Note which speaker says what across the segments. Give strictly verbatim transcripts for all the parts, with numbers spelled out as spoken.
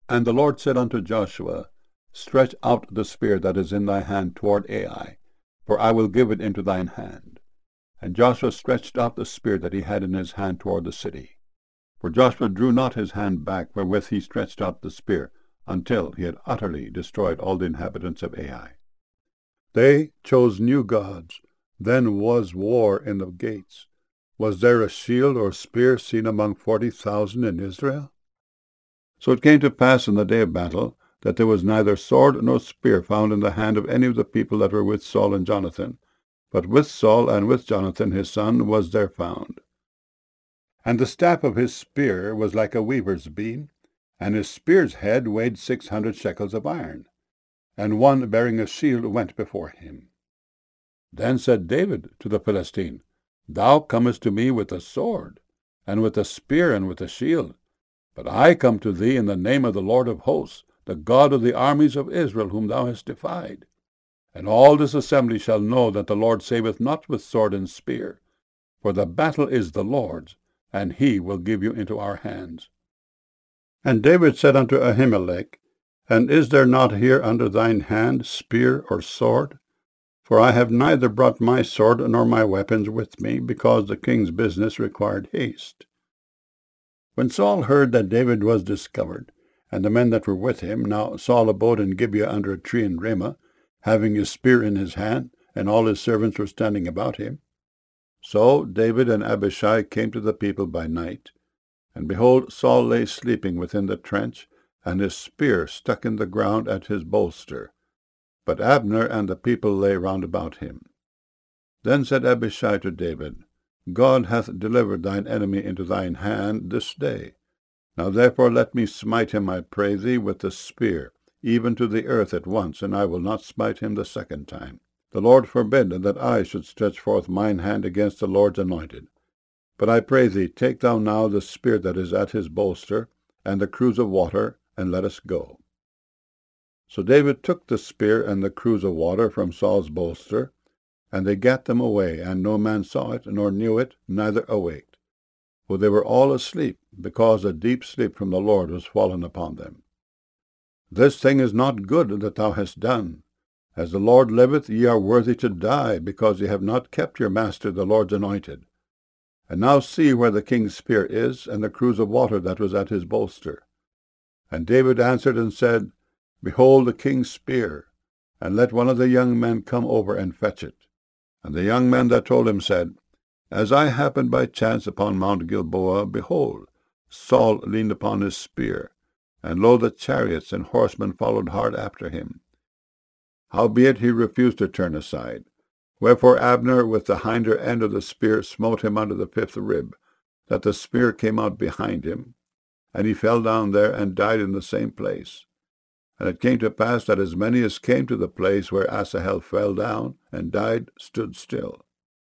Speaker 1: And the Lord said unto Joshua, Stretch out the spear that is in thy hand toward Ai, for I will give it into thine hand. And Joshua stretched out the spear that he had in his hand toward the city. For Joshua drew not his hand back wherewith he stretched out the spear, until he had utterly destroyed all the inhabitants of Ai. They chose new gods. Then was war in the gates. Was there a shield or spear seen among forty thousand in Israel? So it came to pass in the day of battle, that there was neither sword nor spear found in the hand of any of the people that were with Saul and Jonathan, but with Saul and with Jonathan his son was there found. And the staff of his spear was like a weaver's beam, and his spear's head weighed six hundred shekels of iron. And one bearing a shield went before him. Then said David to the Philistine, Thou comest to me with a sword, and with a spear, and with a shield. But I come to thee in the name of the Lord of hosts, the God of the armies of Israel, whom thou hast defied. And all this assembly shall know that the Lord saveth not with sword and spear, for the battle is the Lord's, and he will give you into our hands. And David said unto Ahimelech, And is there not here under thine hand spear or sword? For I have neither brought my sword nor my weapons with me, because the king's business required haste. When Saul heard that David was discovered, and the men that were with him, now Saul abode in Gibeah under a tree in Ramah, having his spear in his hand, and all his servants were standing about him. So David and Abishai came to the people by night, and behold, Saul lay sleeping within the trench, and his spear stuck in the ground at his bolster. But Abner and the people lay round about him. Then said Abishai to David, God hath delivered thine enemy into thine hand this day. Now therefore let me smite him, I pray thee, with the spear, even to the earth at once, and I will not smite him the second time. The Lord forbid that I should stretch forth mine hand against the Lord's anointed. But I pray thee, take thou now the spear that is at his bolster, and the cruse of water, and let us go. So David took the spear and the cruse of water from Saul's bolster, and they gat them away, and no man saw it, nor knew it, neither awaked. For they were all asleep, because a deep sleep from the Lord was fallen upon them. This thing is not good that thou hast done. As the Lord liveth, ye are worthy to die, because ye have not kept your master the Lord's anointed. And now see where the king's spear is, and the cruse of water that was at his bolster. And David answered and said, Behold the king's spear, and let one of the young men come over and fetch it. And the young men that told him said, As I happened by chance upon Mount Gilboa, behold, Saul leaned upon his spear, and lo, the chariots and horsemen followed hard after him. Howbeit he refused to turn aside. Wherefore Abner with the hinder end of the spear smote him under the fifth rib, that the spear came out behind him, and he fell down there and died in the same place. And it came to pass that as many as came to the place where Asahel fell down and died stood still.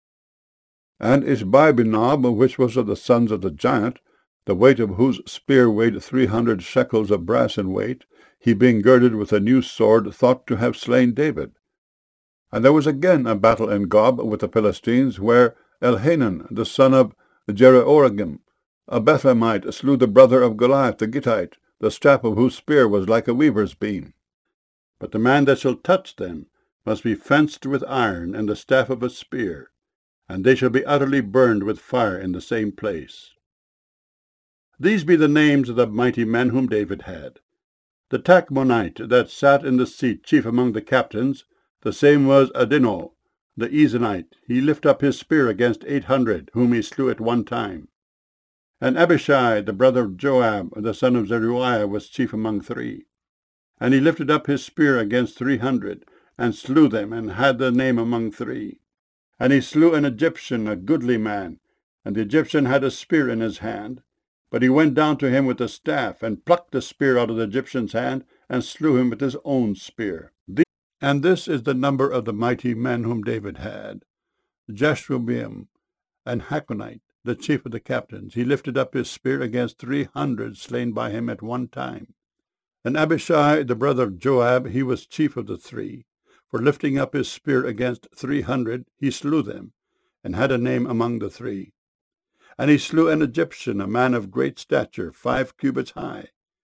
Speaker 1: And Ishbi-benob, which was of the sons of the giant, the weight of whose spear weighed three hundred shekels of brass in weight, he being girded with a new sword, thought to have slain David. And there was again a battle in Gob with the Philistines, where Elhanan, the son of Jeroregim, a Bethlehemite, slew the brother of Goliath the Gittite, the staff of whose spear was like a weaver's beam. But the man that shall touch them must be fenced with iron and the staff of a spear, and they shall be utterly burned with fire in the same place. These be the names of the mighty men whom David had. The Tachmonite that sat in the seat chief among the captains, the same was Adino, the Ezonite. He lift up his spear against eight hundred, whom he slew at one time. And Abishai, the brother of Joab, the son of Zeruiah, was chief among three. And he lifted up his spear against three hundred, and slew them, and had the name among three. And he slew an Egyptian, a goodly man, and the Egyptian had a spear in his hand. But he went down to him with a staff, and plucked the spear out of the Egyptian's hand, and slew him with his own spear. And this is the number of the mighty men whom David had. Jashobeam, and Hakonite, the chief of the captains, he lifted up his spear against three hundred slain by him at one time. And Abishai, the brother of Joab, he was chief of the three. For lifting up his spear against three hundred, he slew them, and had a name among the three. And he slew an Egyptian, a man of great stature, five cubits high.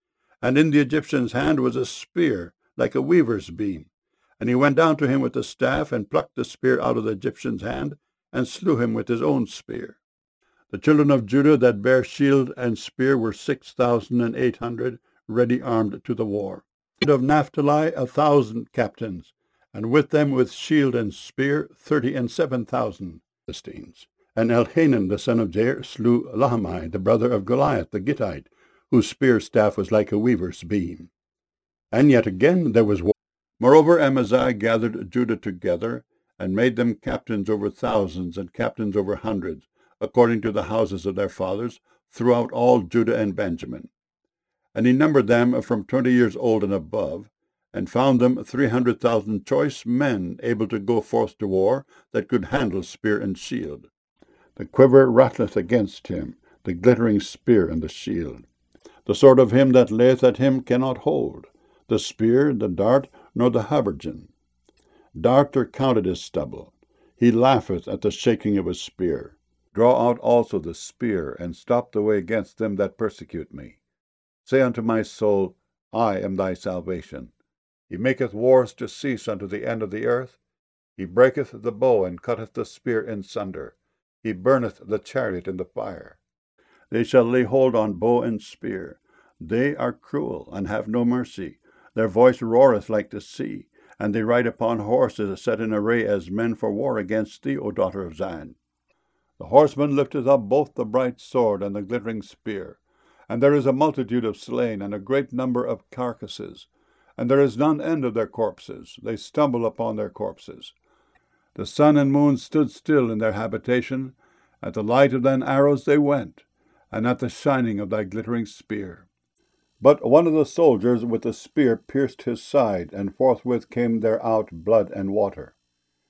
Speaker 1: And in the Egyptian's hand was a spear, like a weaver's beam. And he went down to him with the staff, and plucked the spear out of the Egyptian's hand, and slew him with his own spear. The children of Judah that bare shield and spear were six thousand and eight hundred, ready armed to the war. Of Naphtali a thousand captains, and with them with shield and spear thirty and seven thousand Philistines. And Elhanan the son of Jair slew Lahmi, the brother of Goliath the Gittite, whose spear staff was like a weaver's beam. And yet again there was war. Moreover Amaziah gathered Judah together, and made them captains over thousands and captains over hundreds, according to the houses of their fathers, throughout all Judah and Benjamin. And he numbered them from twenty years old and above, and found them three hundred thousand choice men able to go forth to war, that could handle spear and shield. The quiver rattleth against him, the glittering spear and the shield. The sword of him that layeth at him cannot hold, the spear, the dart, nor the habergeon. Dart or counted his stubble. He laugheth at the shaking of his spear. Draw out also the spear, and stop the way against them that persecute me. Say unto my soul, I am thy salvation. He maketh wars to cease unto the end of the earth. He breaketh the bow, and cutteth the spear in sunder. He burneth the chariot in the fire. They shall lay hold on bow and spear. They are cruel, and have no mercy. Their voice roareth like the sea, and they ride upon horses set in array as men for war against thee, O daughter of Zion. The horseman lifteth up both the bright sword and the glittering spear. And there is a multitude of slain, and a great number of carcasses. And there is none end of their corpses. They stumble upon their corpses. The sun and moon stood still in their habitation. At the light of thine arrows they went, and at the shining of thy glittering spear. But one of the soldiers with the spear pierced his side, and forthwith came there out blood and water.